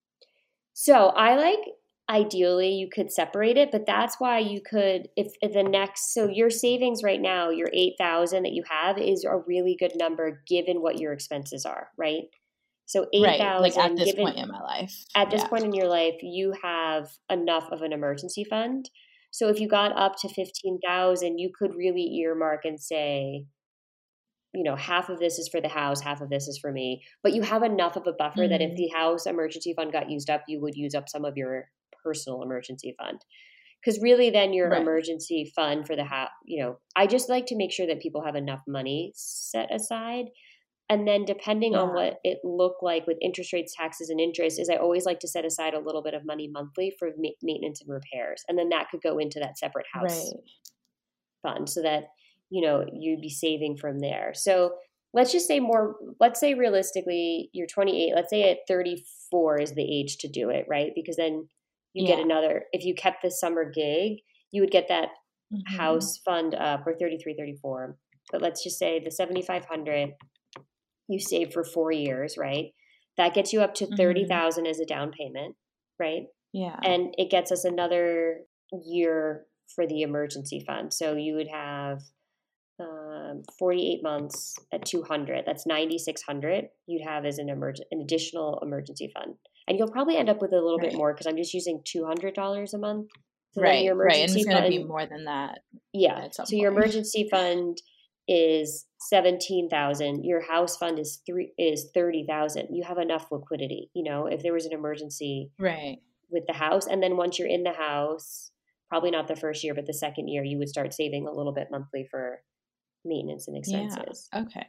So I like, ideally you could separate it, but that's why you could, if, if the next, so your savings right now, your eight thousand that you have is a really good number given what your expenses are, right? So eight thousand, right, like at this given, point in my life. At this yeah. point in your life, you have enough of an emergency fund. So if you got up to fifteen thousand, you could really earmark and say, you know, half of this is for the house, half of this is for me. But you have enough of a buffer mm-hmm. that if the house emergency fund got used up, you would use up some of your personal emergency fund. Because really then your right. emergency fund for the house, you know, I just like to make sure that people have enough money set aside. And then depending Yeah. on what it looked like with interest rates, taxes, and interest, is I always like to set aside a little bit of money monthly for ma- maintenance and repairs. And then that could go into that separate house Right. fund so that, you know, you'd be saving from there. So let's just say more, let's say realistically, you're twenty-eight, let's say at thirty-four is the age to do it, right? Because then you get Yeah. another, if you kept the summer gig, you would get that Mhm. house fund up, or thirty-three, thirty-four. But let's just say the seventy-five hundred you save for four years, right? That gets you up to Mhm. thirty thousand as a down payment, right? Yeah. And it gets us another year for the emergency fund. So you would have um, forty-eight months at two hundred. That's ninety-six hundred you'd have as an emerg- an additional emergency fund. And you'll probably end up with a little bit Right. more because I'm just using two hundred dollars a month. So then your Right. Right. And emergency it's going to be fund, more than that yeah. at some So your point. emergency fund is seventeen thousand. Your house fund is three is thirty thousand. You have enough liquidity, you know, if there was an emergency Right. with the house. And then once you're in the house, probably not the first year, but the second year, you would start saving a little bit monthly for maintenance and Yeah. expenses. Okay.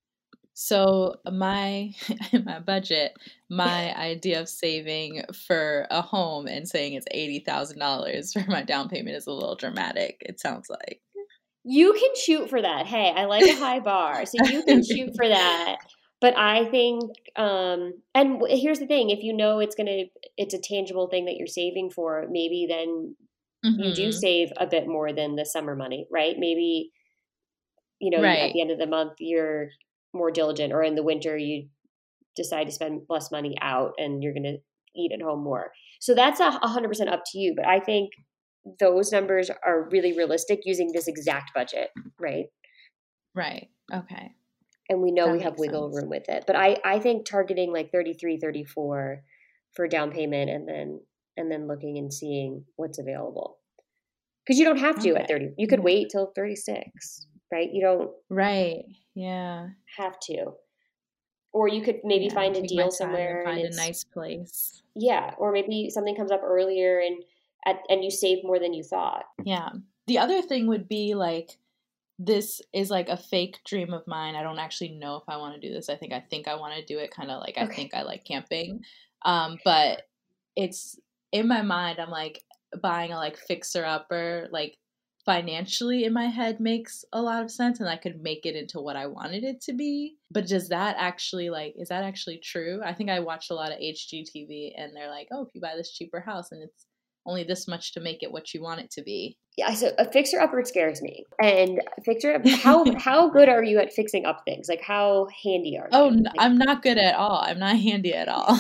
So my my budget, my idea of saving for a home and saying it's eighty thousand dollars for my down payment is a little dramatic, it sounds like. You can shoot for that. Hey, I like a high bar. So you can shoot for that. But I think, um, and w- here's the thing: if you know it's gonna, it's a tangible thing that you're saving for, maybe then you do Mhm. save a bit more than the summer money, right? Maybe, you know, you, at Right. the end of the month, you're more diligent, or in the winter, you decide to spend less money out and you're going to eat at home more. So that's a a hundred percent up to you. But I think those numbers are really realistic using this exact budget, right? Right. Okay. And we know That we have makes wiggle sense. room with it. But I, I think targeting like thirty-three, thirty-four for down payment, and then and then looking and seeing what's available. Because you don't have to at Okay. thirty. You could Yeah. wait till thirty-six, right? You don't Right. Yeah. have to. Or you could maybe Yeah. find a Take my deal time and somewhere and find a it's, nice place. yeah, or maybe something comes up earlier and at, and you save more than you thought. Yeah. The other thing would be like, this is like a fake dream of mine. I don't actually know if I want to do this. I think I think I want to do it, kind of like I Okay. think I like camping. Um, but it's in my mind, I'm like buying a like fixer upper, like financially in my head makes a lot of sense and I could make it into what I wanted it to be. But does that actually like is that actually true? I think I watched a lot of H G T V and they're like, "Oh, if you buy this cheaper house and it's only this much to make it what you want it to be." Yeah, so a fixer upper scares me. And fixer how how good are you at fixing up things? Like how handy are Oh, you? n- Like, I'm not good at all. I'm not handy at all.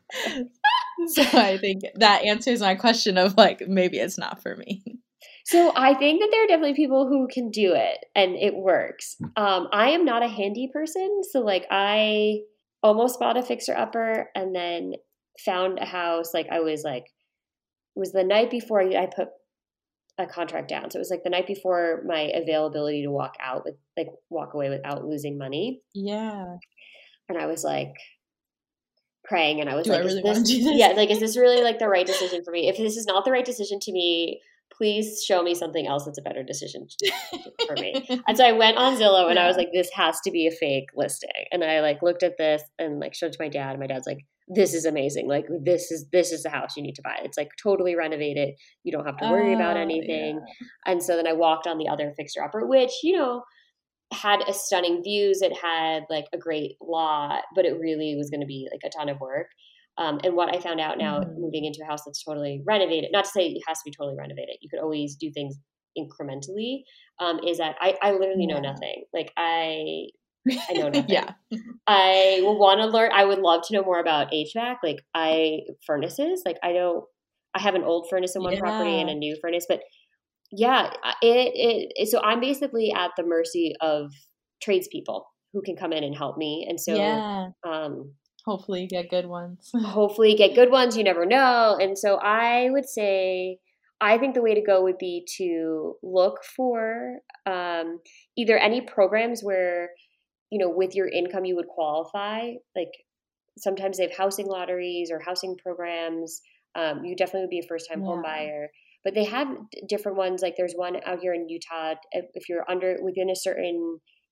So I think that answers my question of like maybe it's not for me. so I think that there are definitely people who can do it and it works. Um, I am not a handy person, so like I almost bought a fixer upper and then found a house. Like I was like it was the night before I put a contract down. So it was like the night before my availability to walk out with like walk away without losing money. Yeah. And I was like praying and I was Do I like, is really want this, to do this? yeah, like, is this really like the right decision for me? If this is not the right decision to me, please show me something else that's a better decision for me. And so I went on Zillow and I was Yeah. like, this has to be a fake listing. And I like looked at this and like showed it to my dad and my dad's like, this is amazing. Like this is, this is the house you need to buy. It's like totally renovated. You don't have to worry about Oh, anything. yeah. And so then I walked on the other fixer upper, which, you know, had a stunning views. It had like a great lot, but it really was going to be like a ton of work. Um, and what I found out now, Mhm. moving into a house that's totally renovated, not to say it has to be totally renovated, you could always do things incrementally, um, is that I, I literally know Yeah. nothing. Like I, I know nothing. Yeah. I will want to learn. I would love to know more about H V A C, like I furnaces. Like I don't, I have an old furnace in one property and Yeah. a new furnace, but yeah, it, it, it so I'm basically at the mercy of tradespeople who can come in and help me. And so, Yeah. um, Hopefully you get good ones. hopefully get good ones. You never know. And so I would say, I think the way to go would be to look for um, either any programs where, you know, with your income you would qualify. Like sometimes they have housing lotteries or housing programs. Um, you definitely would be a first time home Yeah. buyer. But they have d- different ones. Like there's one out here in Utah. If if you're under within a certain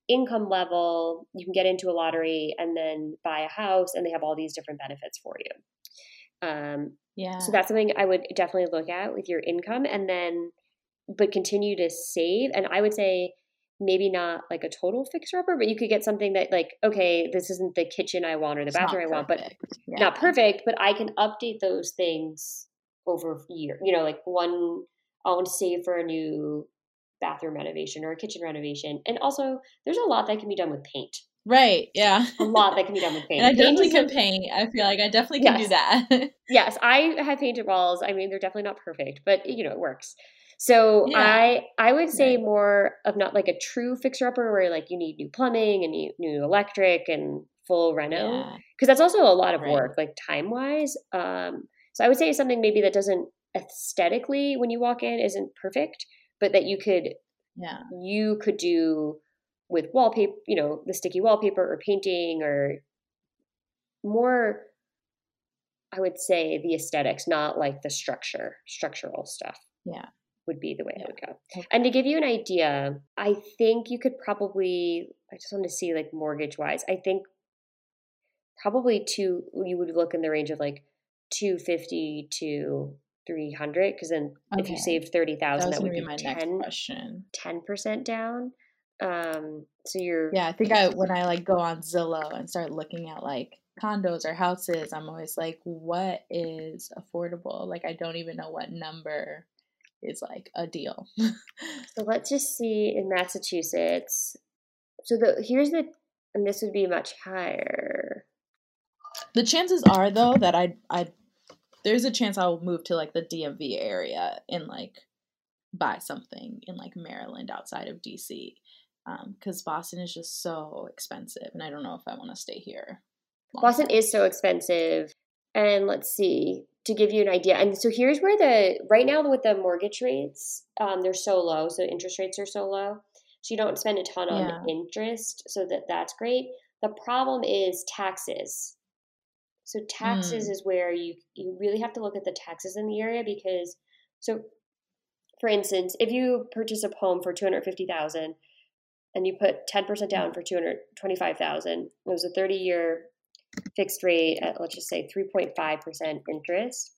income level, you can get into a lottery and then buy a house, and they have all these different benefits for you. Um, Yeah. So that's something I would definitely look at with your income, and then, but continue to save. And I would say maybe not like a total fixer upper, but you could get something that like, okay, this isn't the kitchen I want or the It's bathroom not I want, but perfect. Yeah. not perfect, but I can update those things over a year. You know, like one, I want to save for a new bathroom renovation or a kitchen renovation. And also there's a lot that can be done with paint. Right. Yeah. A lot that can be done with paint. And I Paint definitely is can a- paint. I feel like I definitely can Yes. do that. Yes, I have painted walls. I mean, they're definitely not perfect, but you know, it works. So Yeah. I I would say Right. more of not like a true fixer upper where like you need new plumbing and new, new electric and full reno, Yeah. because that's also a lot of Right. work, like time wise. Um, so I would say something maybe that doesn't aesthetically when you walk in isn't perfect, but that you could Yeah. you could do with wallpaper, you know, the sticky wallpaper or painting or more. I would say the aesthetics, not like the structure, structural stuff Yeah. would be the way Yeah. I would go. Okay. And to give you an idea, I think you could probably, I just want to see like mortgage wise, I think probably two, you would look in the range of like two fifty to three hundred. Cause then if you Okay. saved thirty That thousand, was that gonna would be be my next ten, question. ten percent down. Um, so you're, Yeah, I think I when I like go on Zillow and start looking at like condos or houses, I'm always like, what is affordable? Like I don't even know what number is like a deal. so let's just see in Massachusetts. So the, here's the, and this would be much higher. The chances are though that I I there's a chance I'll move to like the D M V area and like buy something in like Maryland outside of D C. Um, because Boston is just so expensive, and I don't know if I want to stay here. Boston is so expensive. And let's see, to give you an idea. And so here's where the, right now with the mortgage rates, um, they're so low. So interest rates are so low. So you don't spend a ton on Yeah. interest. So that that's great. The problem is taxes. So taxes Mm. is where you, you really have to look at the taxes in the area because, so for instance, if you purchase a home for two hundred fifty thousand dollars and you put ten percent down for two hundred twenty-five thousand dollars, it was a thirty year fixed rate at, let's just say, three point five percent interest.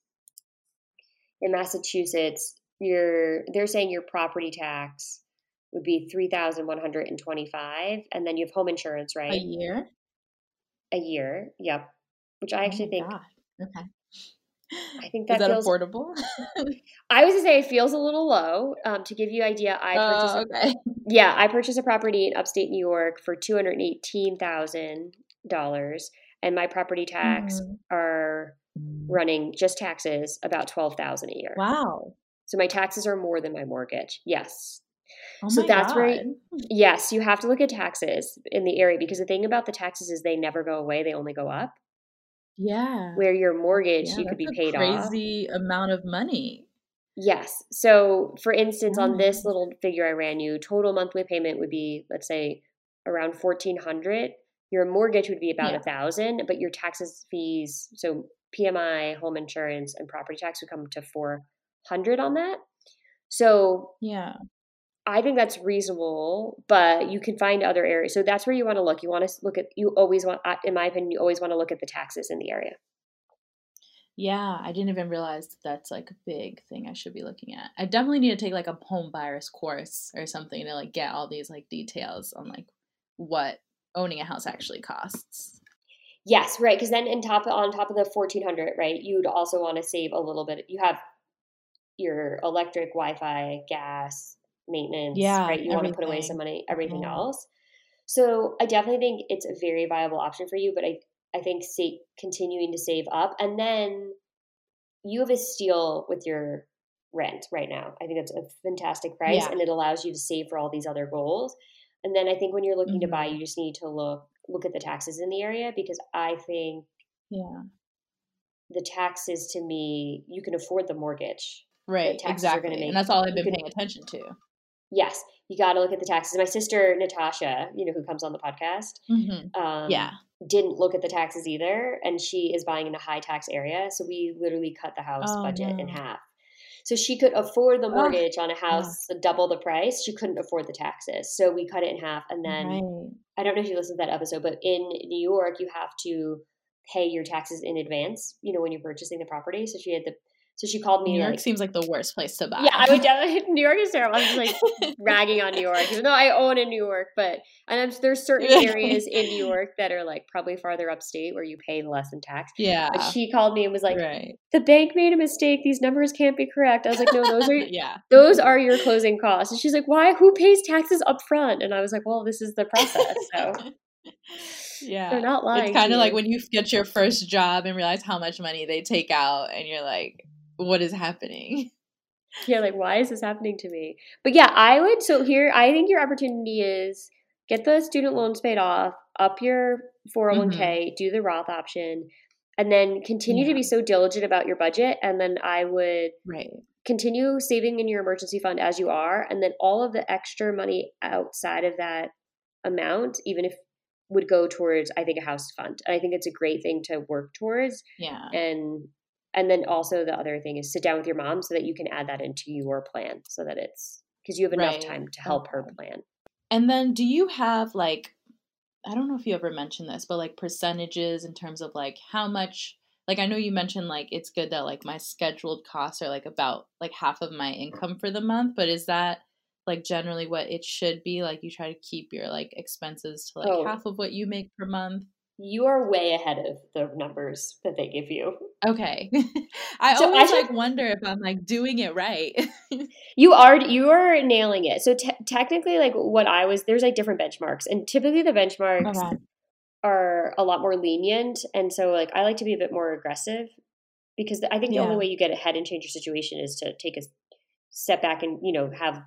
In Massachusetts, you're, they're saying your property tax would be three thousand one hundred twenty-five dollars, and then you have home insurance, right? A year? A year, yep. Which I actually oh think, God. Okay. I think Is that that feels, affordable? I was to say it feels a little low. Um, to give you an idea, I purchased, Oh, okay. yeah, I purchased a property in upstate New York for two hundred eighteen thousand dollars, and my property tax Mhm. are running just taxes about twelve thousand dollars a year. Wow. So my taxes are more than my mortgage. Yes. Oh So my that's where, God. yes, you have to look at taxes in the area because the thing about the taxes is they never go away. They only go up. Yeah. Where your mortgage, Yeah, you could be that's a paid off. crazy amount of money. Yes. So for instance, Oh on my this goodness. little figure I ran you, total monthly payment would be, let's say, around fourteen hundred. Your mortgage would be about a Yeah. thousand, but your taxes, fees, so P M I, home insurance, and property tax would come to four hundred on that. So Yeah. I think that's reasonable, but you can find other areas. So that's where you want to look. You want to look at, you always want, in my opinion, you always want to look at the taxes in the area. Yeah, I didn't even realize that that's like a big thing I should be looking at. I definitely need to take like a home buyer's course or something to like get all these like details on like what owning a house actually costs. Yes, right. Because then in top on top of the fourteen hundred, right, you'd also want to save a little bit. You have your electric, Wi-Fi, gas, maintenance, Yeah, right? You want to put away some everything. money, everything Yeah. else. So I definitely think it's a very viable option for you, but I, I think sa- continuing to save up, and then you have a steal with your rent right now. I think that's a fantastic price, Yeah. and it allows you to save for all these other goals. And then I think when you're looking to buy, Mhm. you just need to look look at the taxes in the area because I think Yeah. the taxes, to me, you can afford the mortgage. The Right, taxes are going to exactly. And make that's all I've you been can. paying attention to. Yes, you got to look at the taxes. My sister Natasha, you know, who comes on the podcast, Mhm. um, Yeah. didn't look at the taxes either, and she is buying in a high tax area. So we literally cut the house Oh budget in no. half. So she could afford the Oh, mortgage on a yeah. house double the price. She couldn't afford the taxes. So we cut it in half. And then Right. I don't know if you listened to that episode, but in New York, you have to pay your taxes in advance, you know, when you're purchasing the property. So she had the, so she called me New York like, seems like the worst place to yeah, buy. I would definitely, New York is terrible. I'm just like ragging on New York, even though I own in New York, but, and I'm, there's certain areas in New York that are like probably farther upstate where you pay less in tax. But Yeah. she called me and was like, Right. the bank made a mistake. These numbers can't be correct. I was like, no, those are, Yeah. those are your closing costs. And she's like, why? Who pays taxes up front? And I was like, well, this is the process. So Yeah. they're not It's lying kind to of like you. when you get your first job and realize how much money they take out and you're like, what is happening? Yeah, like, why is this happening to me? But yeah, I would, so here, I think your opportunity is get the student loans paid off, up your four oh one k, Mm-hmm. do the Roth option, and then continue to Yeah. be so diligent about your budget. And then I would Right. continue saving in your emergency fund as you are. And then all of the extra money outside of that amount, even if would go towards, I think, a house fund. And I think it's a great thing to work towards. Yeah. And and then also the other thing is sit down with your mom so that you can add that into your plan so that it's because you have enough Right. time to help her Okay. plan. And then do you have like, I don't know if you ever mentioned this, but like percentages in terms of like how much, like I know you mentioned like it's good that like my scheduled costs are like about like half of my income for the month, but is that like generally what it should be? Like you try to keep your like expenses to like Oh, half of what you make per month? you are way ahead of the numbers that they give you. Okay. I So I always should like wonder if I'm like doing it right. you are you are nailing it. So te- technically like what I was there's like different benchmarks and typically the benchmarks Okay. are a lot more lenient and so like I like to be a bit more aggressive because I think the only Yeah. way you get ahead and change your situation is to take a step back and you know have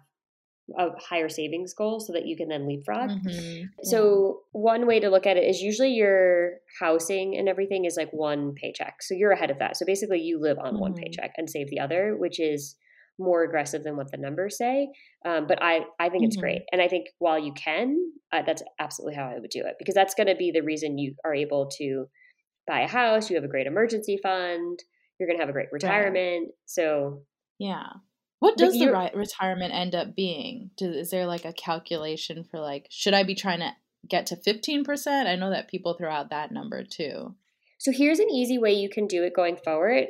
a higher savings goal so that you can then leapfrog. Mm-hmm. Yeah. So one way to look at it is usually your housing and everything is like one paycheck. So you're ahead of that. So basically you live on one Mm-hmm. paycheck and save the other, which is more aggressive than what the numbers say. Um, but I, I think it's Mm-hmm. great. And I think while you can, uh, that's absolutely how I would do it because that's going to be the reason you are able to buy a house. You have a great emergency fund. You're going to have a great Right. retirement. So Yeah. What but does the you're, ri- retirement end up being? Do, is there like a calculation for like, should I be trying to get to fifteen percent? I know that people throw out that number too. so here's an easy way you can do it going forward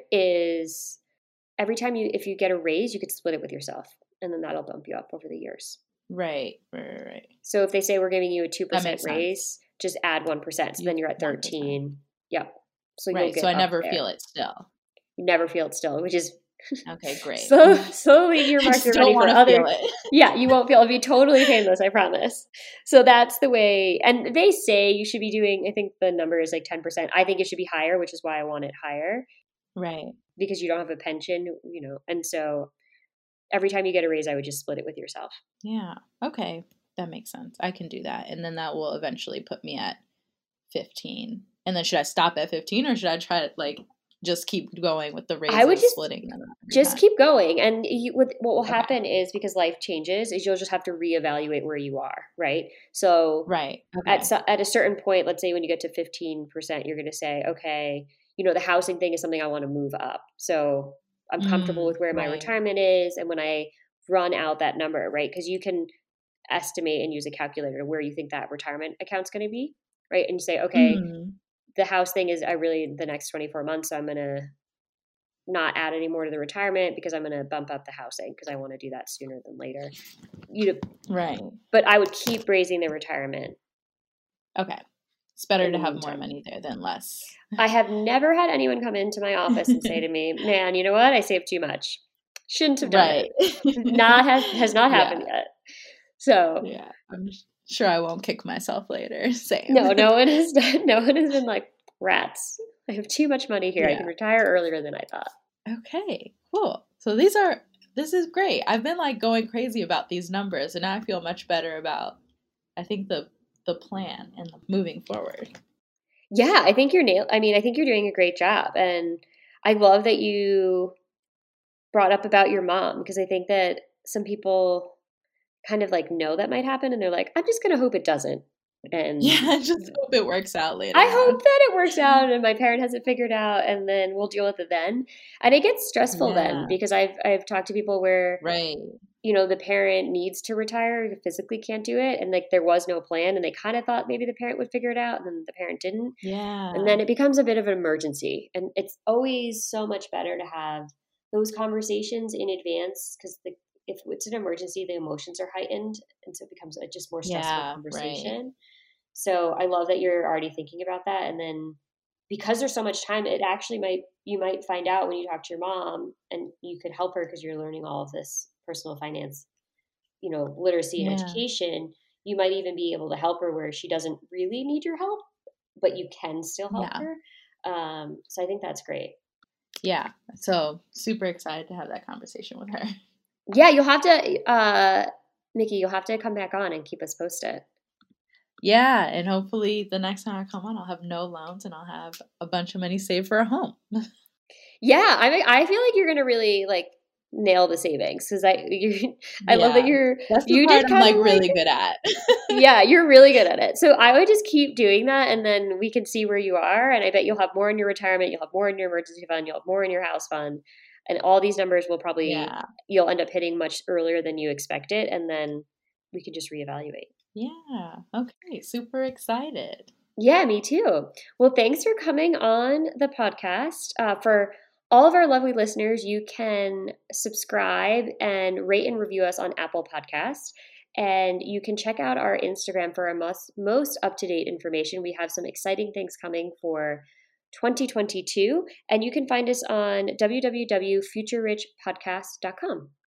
is every time you if you get a raise, you could split it with yourself and then that'll bump you up over the years. Right, right, right, right. So if they say we're giving you a That two percent makes sense. raise, just add one percent. So You then you're at one percent. thirteen. Yep. So you'll Right, so get I up never there. feel it still. You never feel it still, which is Okay, great. so slowly your I market just ready don't for want to other feel it. yeah, you won't feel it'll be totally painless, I promise. So that's the way and they say you should be doing I think the number is like ten percent. I think it should be higher, which is why I want it higher. Right. Because you don't have a pension, you know. And so every time you get a raise, I would just split it with yourself. Yeah. Okay. That makes sense. I can do that. And then that will eventually put me at fifteen. And then should I stop at fifteen or should I try to like just keep going with the I would raises, just splitting them every just time? keep going, and you, what what will Okay. happen is because life changes, is you'll just have to reevaluate where you are, right? So Right. at Okay. so, at a certain point, let's say when you get to fifteen percent, you're going to say, okay, you know, the housing thing is something I want to move up. So I'm comfortable Mm, with where my right. retirement is, and when I run out that number, right? Because you can estimate and use a calculator where you think that retirement account's going to be, right? And you say, okay, Mm, the house thing is I really the next twenty-four months, so I'm going to not add any more to the retirement because I'm going to bump up the housing because I want to do that sooner than later. You, right. but I would keep raising the retirement. Okay. It's better In to the have more meantime. money there than less. I have never had anyone come into my office and say to me, "Man, you know what? I saved too much. Shouldn't have done Right. it." Not has has not Yeah. happened yet. So Yeah. I'm sure I won't kick myself later. Same. no, no one has done. No one has been like rats. I have too much money here. I Yeah. can retire earlier than I thought. Okay. Cool. So these are this is great. I've been like going crazy about these numbers and now I feel much better about I think the the plan and moving forward. Yeah, I think you're nail. I mean, I think you're doing a great job, and I love that you brought up about your mom because I think that some people kind of like know that might happen, and they're like, "I'm just going to hope it doesn't." And yeah, I just hope it works out later I on. hope that it works out and my parent has it figured out, and then we'll deal with it then. And it gets stressful then Yeah, because I've I've talked to people where, right. you know, the parent needs to retire, physically can't do it, and like there was no plan, and they kind of thought maybe the parent would figure it out, and then the parent didn't. And Yeah, then it becomes a bit of an emergency. And it's always so much better to have those conversations in advance, because the if it's an emergency, the emotions are heightened, and so it becomes a just more stressful yeah, right. conversation. So I love that you're already thinking about that. And then because there's so much time, it actually might, you might find out when you talk to your mom, and you could help her because you're learning all of this personal finance, you know, literacy and Yeah, education. You might even be able to help her where she doesn't really need your help, but you can still help yeah, her. Um, so I think that's great. yeah. So super excited to have that conversation with her. Yeah, you'll have to, uh, Nikki, you'll have to come back on and keep us posted. Yeah, and hopefully the next time I come on, I'll have no loans and I'll have a bunch of money saved for a home. Yeah, I mean, I feel like you're gonna really like nail the savings because I you I love that Yeah, you're that's the you part just I'm kind like of like really good at. yeah, you're really good at it. So I would just keep doing that, and then we can see where you are. And I bet you'll have more in your retirement, you'll have more in your emergency fund, you'll have more in your house fund, and all these numbers will probably Yeah, you'll end up hitting much earlier than you expected, and then we can just reevaluate. yeah. Okay, super excited. Yeah, me too. Well, thanks for coming on the podcast. Uh, for all of our lovely listeners, you can subscribe and rate and review us on Apple Podcasts. And you can check out our Instagram for our most, most up to date information. We have some exciting things coming for twenty twenty-two. And you can find us on w w w dot future rich podcast dot com.